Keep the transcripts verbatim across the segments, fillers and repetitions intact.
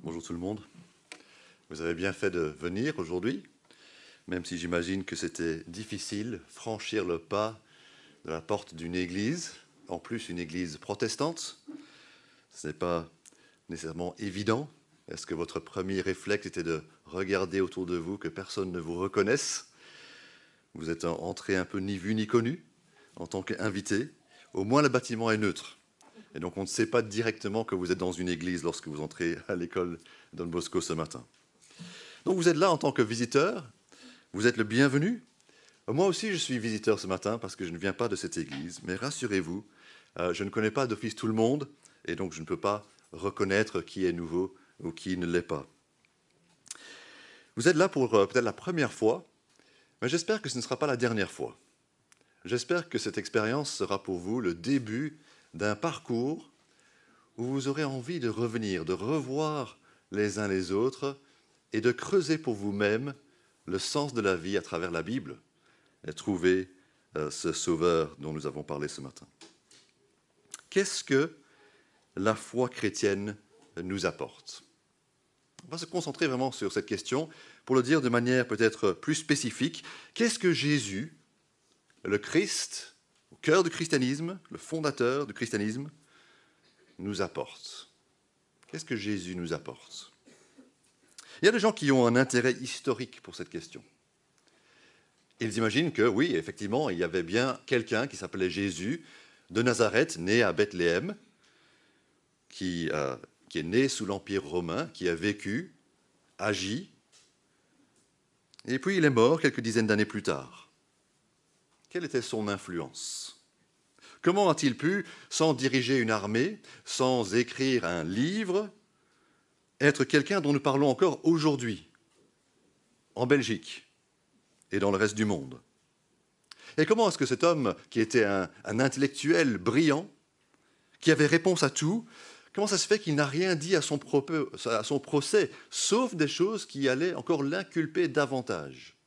Bonjour tout le monde. Vous avez bien fait de venir aujourd'hui, même si j'imagine que c'était difficile, franchir le pas de la porte d'une église, en plus une église protestante. Ce n'est pas nécessairement évident. Est-ce que votre premier réflexe était de regarder autour de vous, que personne ne vous reconnaisse? Vous êtes entré un peu ni vu ni connu en tant qu'invité. Au moins le bâtiment est neutre. Et donc on ne sait pas directement que vous êtes dans une église lorsque vous entrez à l'école Don Bosco ce matin. Donc vous êtes là en tant que visiteur, vous êtes le bienvenu. Moi aussi je suis visiteur ce matin parce que je ne viens pas de cette église, mais rassurez-vous, euh, je ne connais pas d'office tout le monde et donc je ne peux pas reconnaître qui est nouveau ou qui ne l'est pas. Vous êtes là pour euh, peut-être la première fois, mais j'espère que ce ne sera pas la dernière fois. J'espère que cette expérience sera pour vous le début d'un parcours où vous aurez envie de revenir, de revoir les uns les autres et de creuser pour vous-même le sens de la vie à travers la Bible et trouver euh, ce sauveur dont nous avons parlé ce matin. Qu'est-ce que la foi chrétienne nous apporte? On va se concentrer vraiment sur cette question pour le dire de manière peut-être plus spécifique. Qu'est-ce que Jésus, le Christ, au cœur du christianisme, le fondateur du christianisme, nous apporte? Qu'est-ce que Jésus nous apporte? Il y a des gens qui ont un intérêt historique pour cette question. Ils imaginent que, oui, effectivement, il y avait bien quelqu'un qui s'appelait Jésus de Nazareth, né à Bethléem, qui, euh, qui est né sous l'Empire romain, qui a vécu, agi, et puis il est mort quelques dizaines d'années plus tard. Quelle était son influence? Comment a-t-il pu, sans diriger une armée, sans écrire un livre, être quelqu'un dont nous parlons encore aujourd'hui, en Belgique et dans le reste du monde? Et comment est-ce que cet homme, qui était un, un intellectuel brillant, qui avait réponse à tout, comment ça se fait qu'il n'a rien dit à son, propos, à son procès, sauf des choses qui allaient encore l'inculper davantage?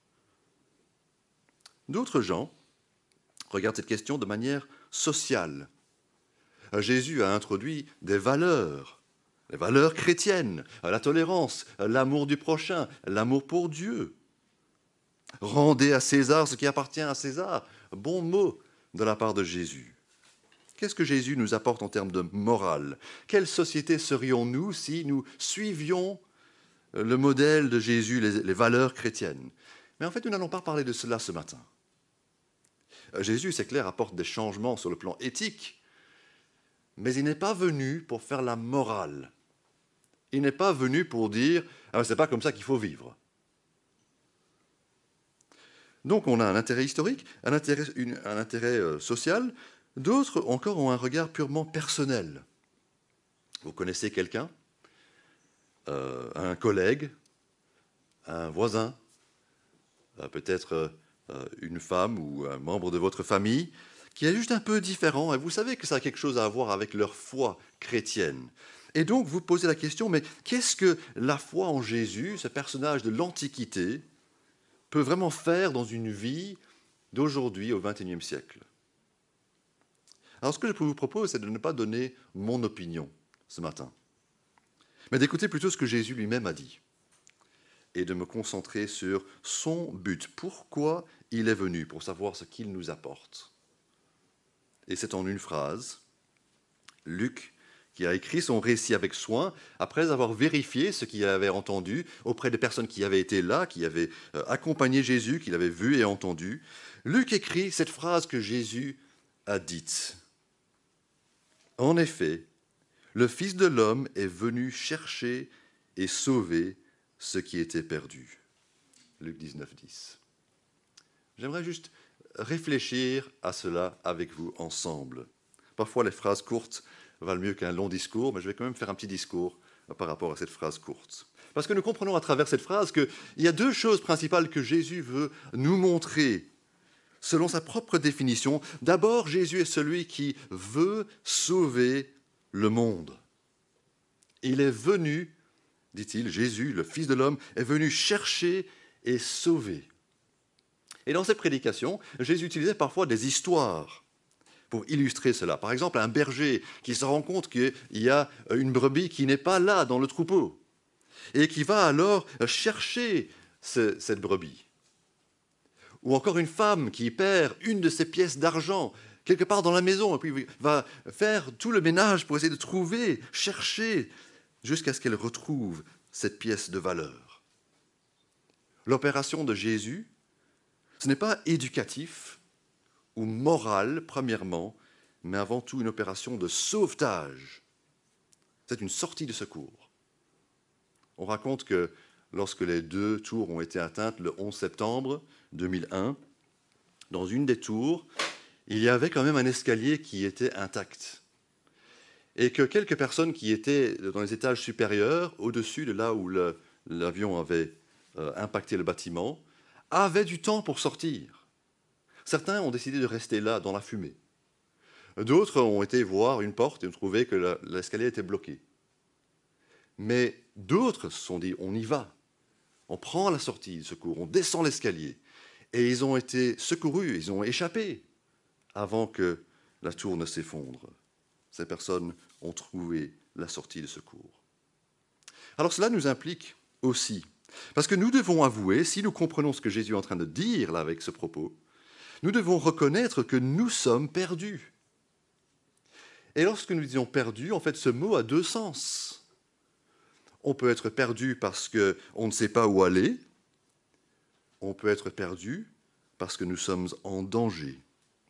D'autres gens regardent cette question de manière sociale. Jésus a introduit des valeurs, les valeurs chrétiennes, la tolérance, l'amour du prochain, l'amour pour Dieu. Rendez à César ce qui appartient à César. Bon mot de la part de Jésus. Qu'est-ce que Jésus nous apporte en termes de morale? Quelle société serions-nous si nous suivions le modèle de Jésus, les, les valeurs chrétiennes? Mais en fait, nous n'allons pas parler de cela ce matin. Jésus, c'est clair, apporte des changements sur le plan éthique, mais il n'est pas venu pour faire la morale. Il n'est pas venu pour dire ah, « c'est pas comme ça qu'il faut vivre ». Donc on a un intérêt historique, un intérêt, une, un intérêt euh, social. D'autres encore ont un regard purement personnel. Vous connaissez quelqu'un, euh, un collègue, un voisin, euh, peut-être euh, une femme ou un membre de votre famille, qui est juste un peu différent, et vous savez que ça a quelque chose à voir avec leur foi chrétienne. Et donc vous posez la question, mais qu'est-ce que la foi en Jésus, ce personnage de l'Antiquité, peut vraiment faire dans une vie d'aujourd'hui au vingt et unième siècle? Alors ce que je vous propose, c'est de ne pas donner mon opinion ce matin, mais d'écouter plutôt ce que Jésus lui-même a dit et de me concentrer sur son but, pourquoi il est venu, pour savoir ce qu'il nous apporte. Et c'est en une phrase, Luc, qui a écrit son récit avec soin, après avoir vérifié ce qu'il avait entendu auprès des personnes qui avaient été là, qui avaient accompagné Jésus, qu'il avait vu et entendu. Luc écrit cette phrase que Jésus a dite. En effet, le Fils de l'homme est venu chercher et sauver ce qui était perdu. Luc dix-neuf, dix. J'aimerais juste réfléchir à cela avec vous ensemble. Parfois, les phrases courtes valent mieux qu'un long discours, mais je vais quand même faire un petit discours par rapport à cette phrase courte. Parce que nous comprenons à travers cette phrase qu'il y a deux choses principales que Jésus veut nous montrer, selon sa propre définition. D'abord, Jésus est celui qui veut sauver le monde. Il est venu, dit-il, Jésus, le Fils de l'homme, est venu chercher et sauver. Et dans ses prédications, Jésus utilisait parfois des histoires pour illustrer cela. Par exemple, un berger qui se rend compte qu'il y a une brebis qui n'est pas là dans le troupeau. et qui va alors chercher ce, cette brebis. Ou encore une femme qui perd une de ses pièces d'argent quelque part dans la maison, et puis va faire tout le ménage pour essayer de trouver, chercher, jusqu'à ce qu'elle retrouve cette pièce de valeur. L'opération de Jésus, ce n'est pas éducatif ou moral, premièrement, mais avant tout une opération de sauvetage. C'est une sortie de secours. On raconte que lorsque les deux tours ont été atteintes le onze septembre deux mille un, dans une des tours, il y avait quand même un escalier qui était intact. Et que quelques personnes qui étaient dans les étages supérieurs, au-dessus de là où le, l'avion avait euh, impacté le bâtiment, avaient du temps pour sortir. Certains ont décidé de rester là, dans la fumée. D'autres ont été voir une porte et ont trouvé que la, l'escalier était bloqué. Mais d'autres se sont dit, on y va. On prend la sortie de secours, on descend l'escalier. Et ils ont été secourus, ils ont échappé avant que la tour ne s'effondre. Ces personnes ont trouvé la sortie de secours. Alors cela nous implique aussi, parce que nous devons avouer, si nous comprenons ce que Jésus est en train de dire là avec ce propos, nous devons reconnaître que nous sommes perdus. Et lorsque nous disons perdus, en fait, ce mot a deux sens. On peut être perdu parce qu'on ne sait pas où aller. On peut être perdu parce que nous sommes en danger.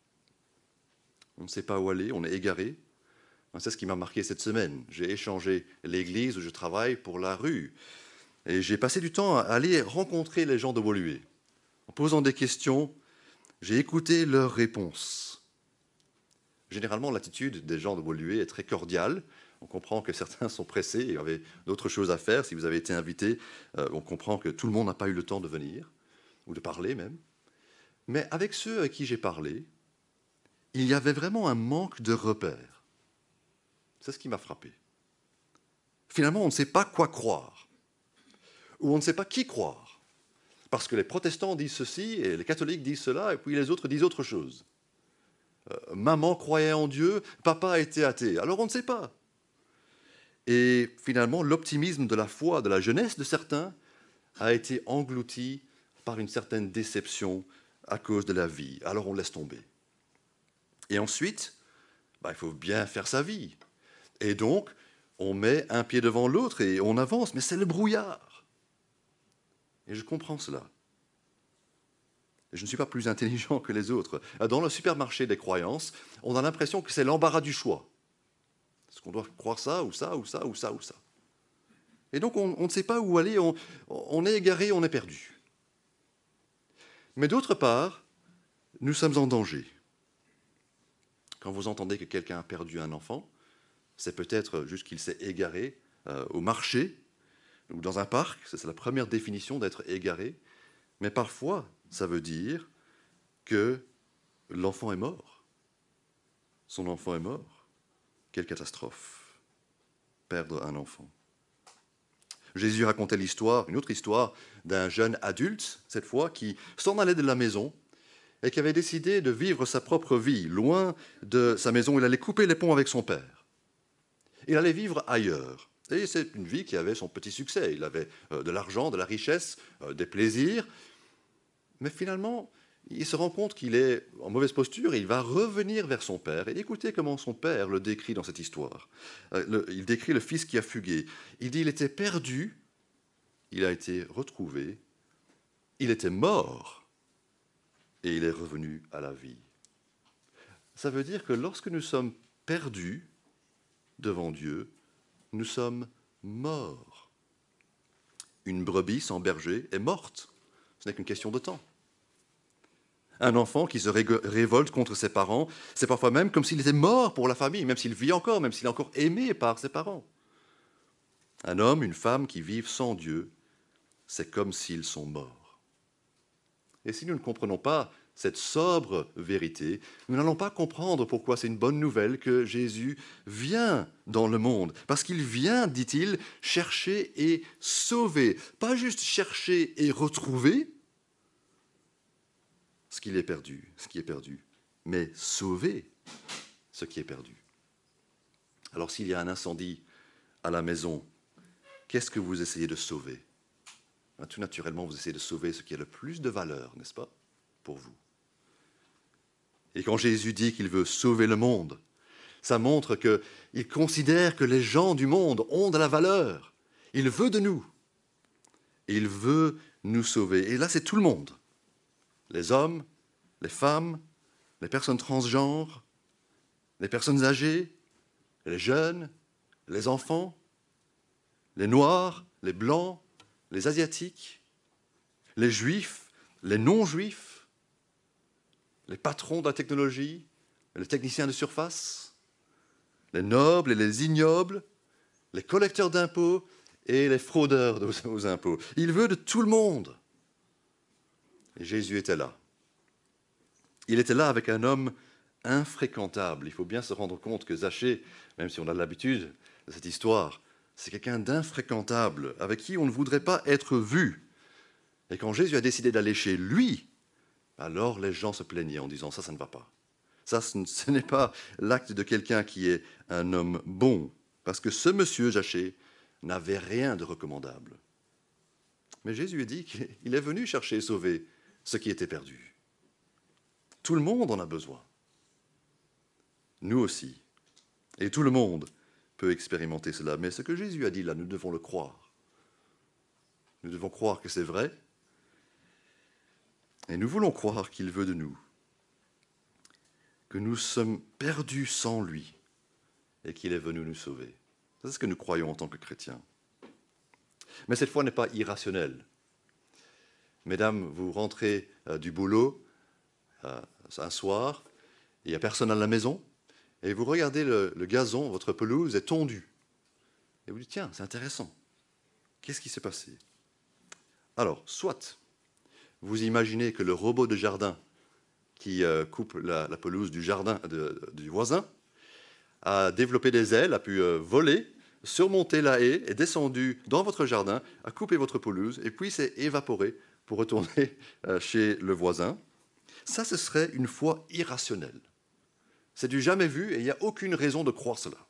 On ne sait pas où aller, on est égaré. C'est ce qui m'a marqué cette semaine. J'ai échangé l'église où je travaille pour la rue. Et j'ai passé du temps à aller rencontrer les gens de Woluwe. En posant des questions, j'ai écouté leurs réponses. Généralement, l'attitude des gens de Woluwe est très cordiale. On comprend que certains sont pressés et avaient d'autres choses à faire. Si vous avez été invité, euh, on comprend que tout le monde n'a pas eu le temps de venir, ou de parler même. Mais avec ceux à qui j'ai parlé, il y avait vraiment un manque de repères. C'est ce qui m'a frappé. Finalement, on ne sait pas quoi croire, ou on ne sait pas qui croire, parce que les protestants disent ceci, et les catholiques disent cela, et puis les autres disent autre chose. Euh, maman croyait en Dieu, papa était athée, alors on ne sait pas. Et finalement, l'optimisme de la foi, de la jeunesse de certains, a été englouti par une certaine déception à cause de la vie. Alors on laisse tomber. Et ensuite, bah, il faut bien faire sa vie. Et donc, on met un pied devant l'autre et on avance, mais c'est le brouillard. Et je comprends cela. Et je ne suis pas plus intelligent que les autres. Dans le supermarché des croyances, on a l'impression que c'est l'embarras du choix. Est-ce qu'on doit croire ça, ou ça, ou ça, ou ça, ou ça? Et donc, on, on ne sait pas où aller, on, on est égaré, on est perdu. Mais d'autre part, nous sommes en danger. Quand vous entendez que quelqu'un a perdu un enfant, c'est peut-être juste qu'il s'est égaré euh, au marché ou dans un parc. C'est la première définition d'être égaré. Mais parfois, ça veut dire que l'enfant est mort. Son enfant est mort. Quelle catastrophe, perdre un enfant. Jésus racontait l'histoire, une autre histoire, d'un jeune adulte, cette fois, qui s'en allait de la maison et qui avait décidé de vivre sa propre vie, loin de sa maison. Il allait couper les ponts avec son père. Il allait vivre ailleurs. Et c'est une vie qui avait son petit succès. Il avait euh, de l'argent, de la richesse, euh, des plaisirs. Mais finalement, il se rend compte qu'il est en mauvaise posture et il va revenir vers son père. Et écoutez comment son père le décrit dans cette histoire. Euh, le, il décrit le fils qui a fugué. Il dit, il était perdu, il a été retrouvé, il était mort et il est revenu à la vie. Ça veut dire que lorsque nous sommes perdus devant Dieu, nous sommes morts. Une brebis sans berger est morte. Ce n'est qu'une question de temps. Un enfant qui se révolte contre ses parents, c'est parfois même comme s'il était mort pour la famille, même s'il vit encore, même s'il est encore aimé par ses parents. Un homme, une femme qui vivent sans Dieu, c'est comme s'ils sont morts. Et si nous ne comprenons pas cette sobre vérité, nous n'allons pas comprendre pourquoi c'est une bonne nouvelle que Jésus vient dans le monde. Parce qu'il vient, dit-il, chercher et sauver. Pas juste chercher et retrouver ce qu'il est perdu, ce qui est perdu, mais sauver ce qui est perdu. Alors s'il y a un incendie à la maison, qu'est-ce que vous essayez de sauver? Tout naturellement, vous essayez de sauver ce qui a le plus de valeur, n'est-ce pas, pour vous. Et quand Jésus dit qu'il veut sauver le monde, ça montre qu'il considère que les gens du monde ont de la valeur. Il veut de nous. Et il veut nous sauver. Et là, c'est tout le monde. Les hommes, les femmes, les personnes transgenres, les personnes âgées, les jeunes, les enfants, les noirs, les blancs, les asiatiques, les juifs, les non-juifs, les patrons de la technologie, les techniciens de surface, les nobles et les ignobles, les collecteurs d'impôts et les fraudeurs aux impôts. Il veut de tout le monde. Et Jésus était là. Il était là avec un homme infréquentable. Il faut bien se rendre compte que Zachée, même si on a l'habitude de cette histoire, c'est quelqu'un d'infréquentable, avec qui on ne voudrait pas être vu. Et quand Jésus a décidé d'aller chez lui, alors les gens se plaignaient en disant « ça, ça ne va pas ». Ça, ce n'est pas l'acte de quelqu'un qui est un homme bon, parce que ce monsieur Zachée n'avait rien de recommandable. Mais Jésus a dit qu'il est venu chercher et sauver ce qui était perdu. Tout le monde en a besoin. Nous aussi. Et tout le monde peut expérimenter cela. Mais ce que Jésus a dit là, nous devons le croire. Nous devons croire que c'est vrai. Et nous voulons croire qu'il veut de nous. Que nous sommes perdus sans lui et qu'il est venu nous sauver. C'est ce que nous croyons en tant que chrétiens. Mais cette foi n'est pas irrationnelle. Mesdames, vous rentrez euh, du boulot euh, un soir, il n'y a personne à la maison, et vous regardez le, le gazon, votre pelouse est tondue. Et vous dites, tiens, c'est intéressant. Qu'est-ce qui s'est passé? Alors, soit vous imaginez que le robot de jardin qui euh, coupe la, la pelouse du jardin de, du voisin a développé des ailes, a pu euh, voler, surmonter la haie, est descendu dans votre jardin, a coupé votre pelouse, et puis s'est évaporé pour retourner euh, chez le voisin. Ça, ce serait une foi irrationnelle. C'est du jamais vu et il n'y a aucune raison de croire cela.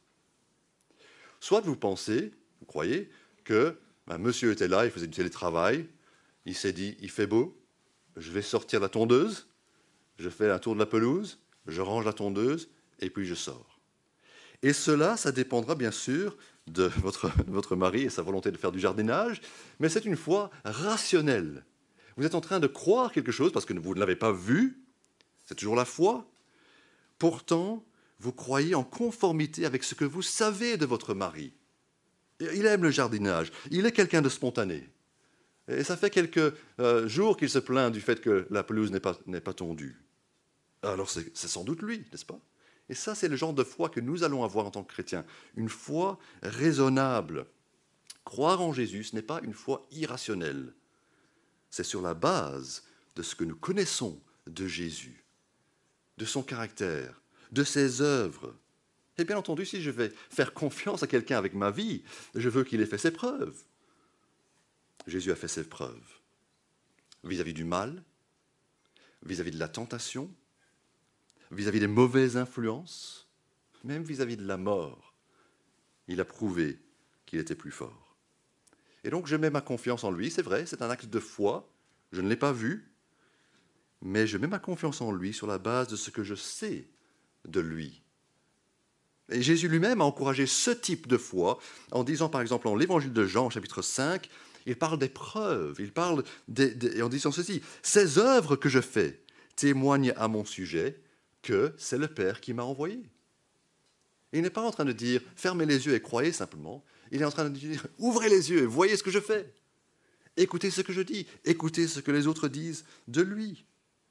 Soit vous pensez, vous croyez, que ben, monsieur était là, il faisait du télétravail, il s'est dit, il fait beau, je vais sortir la tondeuse, je fais un tour de la pelouse, je range la tondeuse et puis je sors. Et cela, ça dépendra bien sûr de votre, votre mari et sa volonté de faire du jardinage, mais c'est une foi rationnelle. Vous êtes en train de croire quelque chose parce que vous ne l'avez pas vu, c'est toujours la foi. Pourtant, vous croyez en conformité avec ce que vous savez de votre mari. Il aime le jardinage, il est quelqu'un de spontané. Et ça fait quelques euh, jours qu'il se plaint du fait que la pelouse n'est pas, n'est pas tondue. Alors c'est, c'est sans doute lui, n'est-ce pas? Et ça, c'est le genre de foi que nous allons avoir en tant que chrétiens. Une foi raisonnable. Croire en Jésus, ce n'est pas une foi irrationnelle. C'est sur la base de ce que nous connaissons de Jésus, de son caractère, de ses œuvres. Et bien entendu, si je vais faire confiance à quelqu'un avec ma vie, je veux qu'il ait fait ses preuves. Jésus a fait ses preuves vis-à-vis du mal, vis-à-vis de la tentation, vis-à-vis des mauvaises influences, même vis-à-vis de la mort. Il a prouvé qu'il était plus fort. Et donc je mets ma confiance en lui, c'est vrai, c'est un acte de foi, je ne l'ai pas vu, mais je mets ma confiance en lui sur la base de ce que je sais de lui. Et Jésus lui-même a encouragé ce type de foi en disant par exemple en l'évangile de Jean, chapitre cinq, il parle des preuves, il parle des, des, en disant ceci, « Ces œuvres que je fais témoignent à mon sujet que c'est le Père qui m'a envoyé. » Il n'est pas en train de dire « Fermez les yeux et croyez simplement ». Il est en train de dire « Ouvrez les yeux et voyez ce que je fais. Écoutez ce que je dis, écoutez ce que les autres disent de lui. »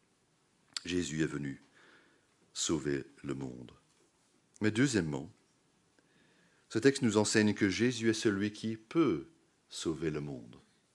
Jésus est venu sauver le monde. Mais deuxièmement, ce texte nous enseigne que Jésus est celui qui peut sauver le monde.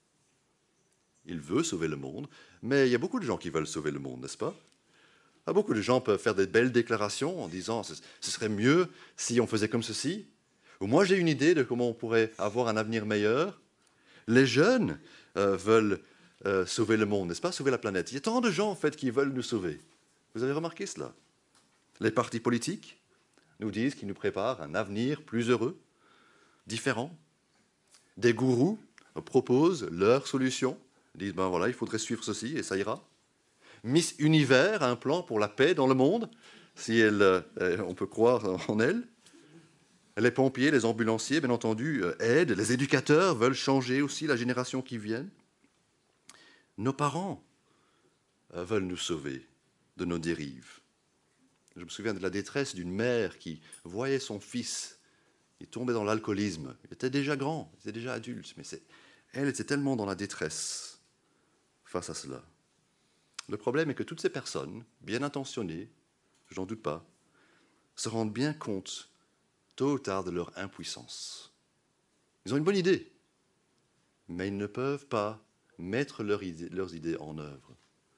Il veut sauver le monde, mais il y a beaucoup de gens qui veulent sauver le monde, n'est-ce pas? Beaucoup de gens peuvent faire des belles déclarations en disant « ce serait mieux si on faisait comme ceci » ou « moi j'ai une idée de comment on pourrait avoir un avenir meilleur ». Les jeunes euh, veulent euh, sauver le monde, n'est-ce pas? Sauver la planète. Il y a tant de gens en fait qui veulent nous sauver. Vous avez remarqué cela? Les partis politiques nous disent qu'ils nous préparent un avenir plus heureux, différent. Des gourous proposent leur solution, disent ben voilà, il faudrait suivre ceci et ça ira. Miss Univers a un plan pour la paix dans le monde, si elle, euh, on peut croire en elle. Les pompiers, les ambulanciers, bien entendu, euh, aident. Les éducateurs veulent changer aussi la génération qui vient. Nos parents euh, veulent nous sauver de nos dérives. Je me souviens de la détresse d'une mère qui voyait son fils, il tombait dans l'alcoolisme. Il était déjà grand, il était déjà adulte, mais c'est, elle était tellement dans la détresse face à cela. Le problème est que toutes ces personnes, bien intentionnées, je n'en doute pas, se rendent bien compte, tôt ou tard, de leur impuissance. Ils ont une bonne idée, mais ils ne peuvent pas mettre leur idée, leurs idées en œuvre.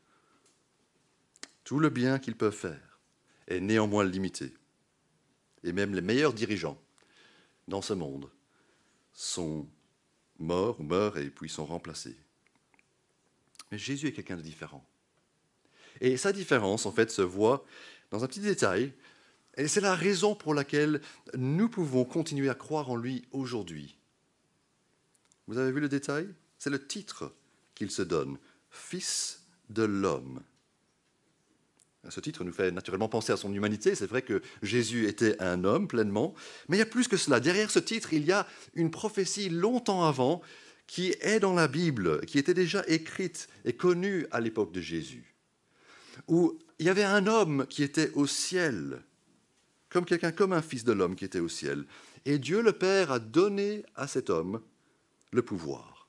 Tout le bien qu'ils peuvent faire est néanmoins limité. Et même les meilleurs dirigeants dans ce monde sont morts ou meurent et puis sont remplacés. Mais Jésus est quelqu'un de différent. Et sa différence, en fait, se voit dans un petit détail. Et c'est la raison pour laquelle nous pouvons continuer à croire en lui aujourd'hui. Vous avez vu le détail? C'est le titre qu'il se donne, « Fils de l'homme ». Ce titre nous fait naturellement penser à son humanité. C'est vrai que Jésus était un homme pleinement, mais il y a plus que cela. Derrière ce titre, il y a une prophétie longtemps avant qui est dans la Bible, qui était déjà écrite et connue à l'époque de Jésus, où il y avait un homme qui était au ciel, comme quelqu'un, comme un fils de l'homme qui était au ciel. Et Dieu le Père a donné à cet homme le pouvoir.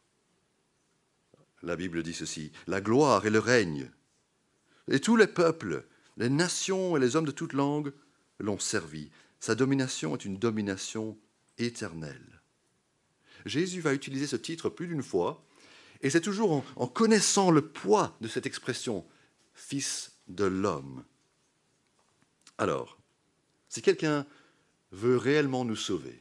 La Bible dit ceci, la gloire et le règne. Et tous les peuples, les nations et les hommes de toute langue l'ont servi. Sa domination est une domination éternelle. Jésus va utiliser ce titre plus d'une fois, et c'est toujours en, en connaissant le poids de cette expression, « Fils de l'homme ». Alors, si quelqu'un veut réellement nous sauver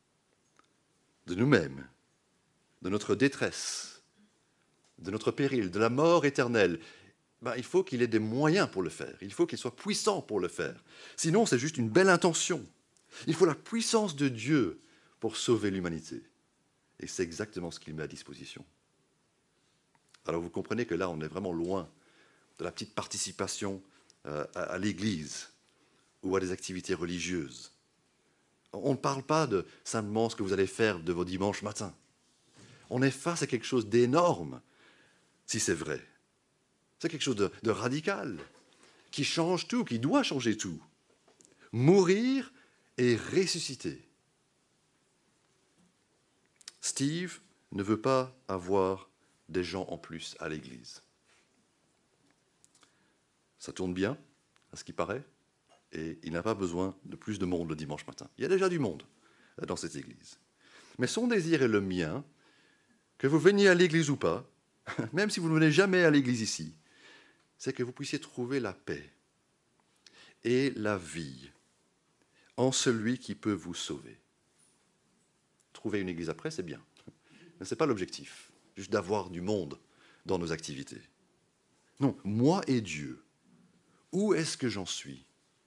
de nous-mêmes, de notre détresse, de notre péril, de la mort éternelle, ben, il faut qu'il ait des moyens pour le faire. Il faut qu'il soit puissant pour le faire. Sinon, c'est juste une belle intention. Il faut la puissance de Dieu pour sauver l'humanité. Et c'est exactement ce qu'il met à disposition. Alors vous comprenez que là, on est vraiment loin de la petite participation euh, à, à l'Église ou à des activités religieuses. On ne parle pas de simplement ce que vous allez faire de vos dimanches matins. On est face à quelque chose d'énorme, si c'est vrai. C'est quelque chose de, de radical, qui change tout, qui doit changer tout. Mourir et ressusciter. Steve ne veut pas avoir des gens en plus à l'église. Ça tourne bien, à ce qui paraît, et il n'a pas besoin de plus de monde le dimanche matin. Il y a déjà du monde dans cette église. Mais son désir est le mien, que vous veniez à l'église ou pas, même si vous ne venez jamais à l'église ici, c'est que vous puissiez trouver la paix et la vie en celui qui peut vous sauver. Trouver une église après, c'est bien. Mais ce n'est pas l'objectif, juste d'avoir du monde dans nos activités. Non, moi et Dieu, où est-ce que j'en suis?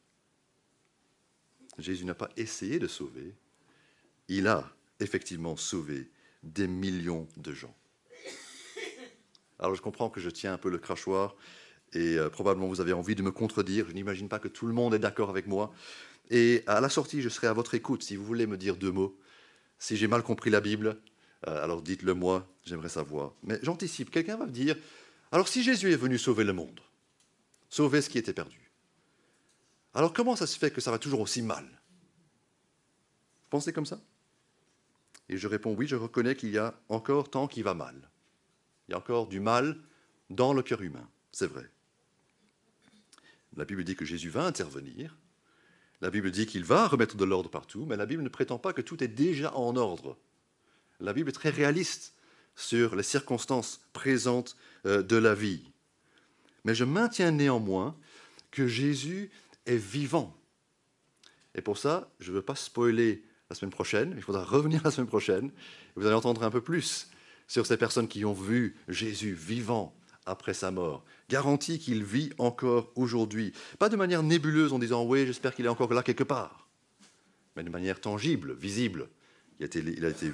Jésus n'a pas essayé de sauver, il a effectivement sauvé des millions de gens. Alors je comprends que je tiens un peu le crachoir, et euh, probablement vous avez envie de me contredire. Je n'imagine pas que tout le monde est d'accord avec moi. Et à la sortie, je serai à votre écoute si vous voulez me dire deux mots. Si j'ai mal compris la Bible, euh, alors dites-le moi, j'aimerais savoir. Mais j'anticipe, quelqu'un va me dire, alors si Jésus est venu sauver le monde, sauver ce qui était perdu, alors comment ça se fait que ça va toujours aussi mal? Vous pensez comme ça? Et je réponds, oui, je reconnais qu'il y a encore tant qui va mal. Il y a encore du mal dans le cœur humain, c'est vrai. La Bible dit que Jésus va intervenir. La Bible dit qu'il va remettre de l'ordre partout, mais la Bible ne prétend pas que tout est déjà en ordre. La Bible est très réaliste sur les circonstances présentes de la vie. Mais je maintiens néanmoins que Jésus est vivant. Et pour ça, je ne veux pas spoiler la semaine prochaine, il faudra revenir la semaine prochaine, et vous allez entendre un peu plus sur ces personnes qui ont vu Jésus vivant après sa mort, garantit qu'il vit encore aujourd'hui. Pas de manière nébuleuse en disant « oui, j'espère qu'il est encore là quelque part », mais de manière tangible, visible, il a été, il a été vu.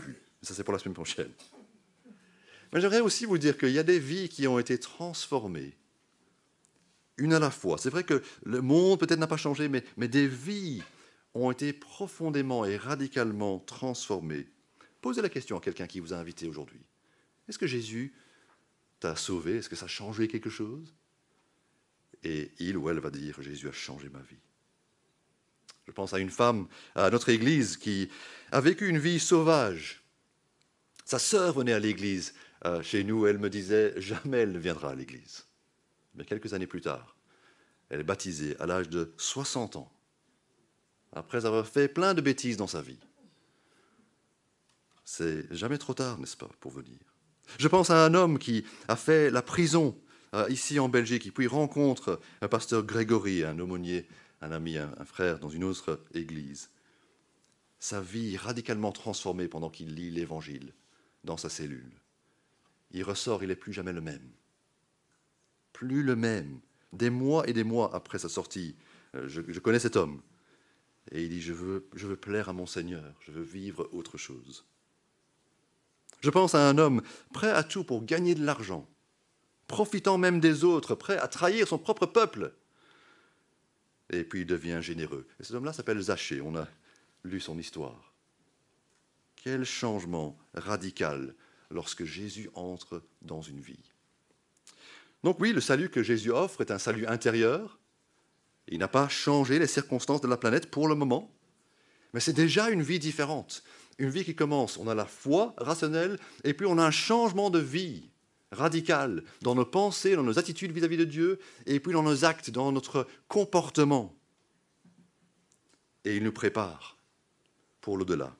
Ça, c'est pour la semaine prochaine. Mais j'aimerais aussi vous dire qu'il y a des vies qui ont été transformées, une à la fois. C'est vrai que le monde peut-être n'a pas changé, mais, mais des vies ont été profondément et radicalement transformées. Posez la question à quelqu'un qui vous a invité aujourd'hui. Est-ce que Jésus t'a sauvé? Est-ce que ça a changé quelque chose? Et il ou elle va dire, Jésus a changé ma vie. Je pense à une femme à notre église qui a vécu une vie sauvage. Sa sœur venait à l'église euh, chez nous, elle me disait, jamais elle ne viendra à l'église. Mais quelques années plus tard, elle est baptisée à l'âge de soixante ans, après avoir fait plein de bêtises dans sa vie. C'est jamais trop tard, n'est-ce pas, pour venir. Je pense à un homme qui a fait la prison euh, ici en Belgique, et puis rencontre un pasteur Grégory, un aumônier, un ami, un, un frère dans une autre église. Sa vie radicalement transformée pendant qu'il lit l'Évangile dans sa cellule. Il ressort, il n'est plus jamais le même. Plus le même. Des mois et des mois après sa sortie, euh, je, je connais cet homme. Et il dit, je veux, je veux plaire à mon Seigneur, je veux vivre autre chose. Je pense à un homme prêt à tout pour gagner de l'argent, profitant même des autres, prêt à trahir son propre peuple. Et puis il devient généreux. Et cet homme-là s'appelle Zachée, on a lu son histoire. Quel changement radical lorsque Jésus entre dans une vie. Donc oui, le salut que Jésus offre est un salut intérieur. Il n'a pas changé les circonstances de la planète pour le moment, mais c'est déjà une vie différente. Une vie qui commence, on a la foi rationnelle, et puis on a un changement de vie radical dans nos pensées, dans nos attitudes vis-à-vis de Dieu, et puis dans nos actes, dans notre comportement. Et il nous prépare pour l'au-delà.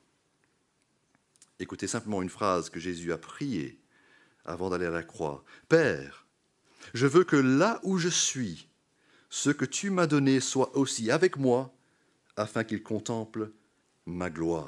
Écoutez simplement une phrase que Jésus a priée avant d'aller à la croix. « Père, je veux que là où je suis, ce que tu m'as donné soit aussi avec moi, afin qu'il contemple ma gloire. »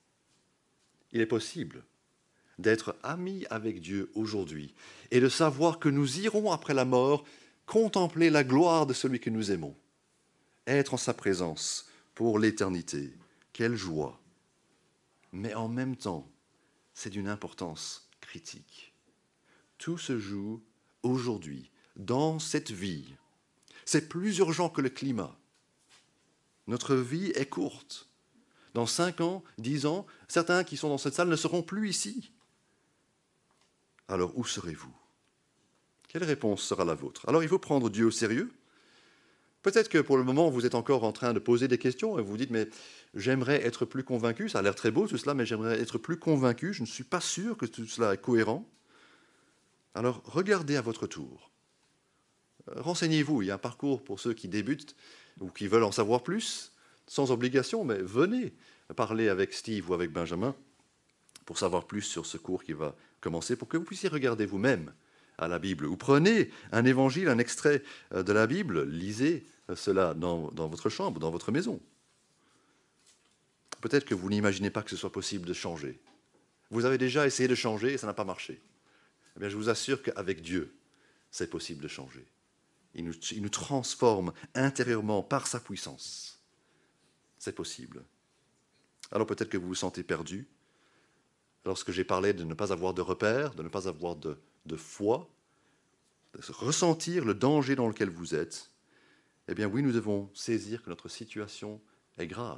Il est possible d'être amis avec Dieu aujourd'hui et de savoir que nous irons après la mort contempler la gloire de celui que nous aimons, être en sa présence pour l'éternité. Quelle joie! Mais en même temps, c'est d'une importance critique. Tout se joue aujourd'hui, dans cette vie. C'est plus urgent que le climat. Notre vie est courte. Dans cinq ans, dix ans, certains qui sont dans cette salle ne seront plus ici. Alors où serez-vous? Quelle réponse sera la vôtre? Alors il faut prendre Dieu au sérieux. Peut-être que pour le moment, vous êtes encore en train de poser des questions et vous vous dites, mais j'aimerais être plus convaincu, ça a l'air très beau tout cela, mais j'aimerais être plus convaincu, je ne suis pas sûr que tout cela est cohérent. Alors regardez à votre tour. Renseignez-vous, il y a un parcours pour ceux qui débutent ou qui veulent en savoir plus, sans obligation, mais venez parler avec Steve ou avec Benjamin pour savoir plus sur ce cours qui va commencer, pour que vous puissiez regarder vous-même à la Bible. Ou prenez un évangile, un extrait de la Bible, lisez cela dans, dans votre chambre, dans votre maison. Peut-être que vous n'imaginez pas que ce soit possible de changer. Vous avez déjà essayé de changer et ça n'a pas marché. Eh bien, je vous assure qu'avec Dieu, c'est possible de changer. Il nous, il nous transforme intérieurement par sa puissance. C'est possible. Alors peut-être que vous vous sentez perdu. Lorsque j'ai parlé de ne pas avoir de repères, de ne pas avoir de, de foi, de ressentir le danger dans lequel vous êtes, eh bien oui, nous devons saisir que notre situation est grave.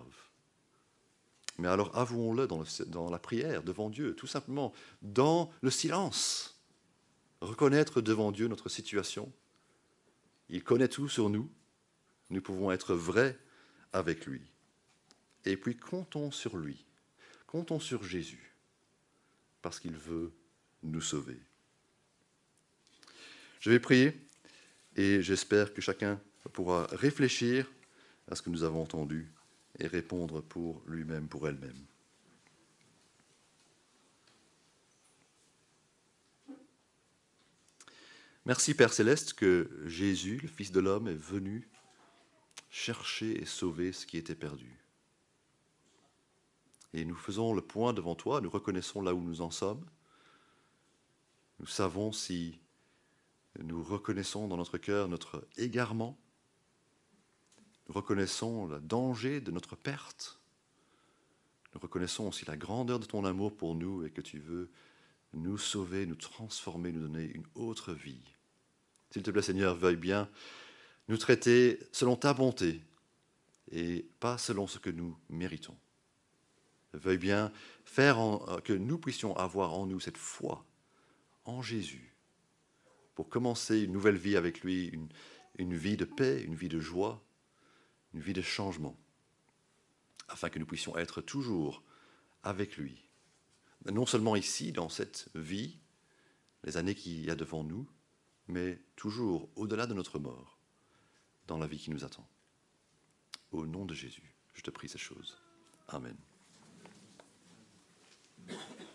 Mais alors avouons-le dans, le, dans la prière, devant Dieu, tout simplement, dans le silence. Reconnaître devant Dieu notre situation. Il connaît tout sur nous. Nous pouvons être vrais avec lui. Et puis comptons sur lui. Comptons sur Jésus. Parce qu'il veut nous sauver. Je vais prier et j'espère que chacun pourra réfléchir à ce que nous avons entendu et répondre pour lui-même, pour elle-même. Merci Père Céleste que Jésus, le Fils de l'homme, est venu chercher et sauver ce qui était perdu. Et nous faisons le point devant toi, nous reconnaissons là où nous en sommes. Nous savons si nous reconnaissons dans notre cœur notre égarement. Nous reconnaissons le danger de notre perte. Nous reconnaissons aussi la grandeur de ton amour pour nous et que tu veux nous sauver, nous transformer, nous donner une autre vie. S'il te plaît, Seigneur, veuille bien nous traiter selon ta bonté et pas selon ce que nous méritons. Veuille bien faire en, que nous puissions avoir en nous cette foi en Jésus pour commencer une nouvelle vie avec lui, une, une vie de paix, une vie de joie, une vie de changement, afin que nous puissions être toujours avec lui. Non seulement ici, dans cette vie, les années qu'il y a devant nous, mais toujours au-delà de notre mort, dans la vie qui nous attend. Au nom de Jésus, je te prie ces choses. Amen.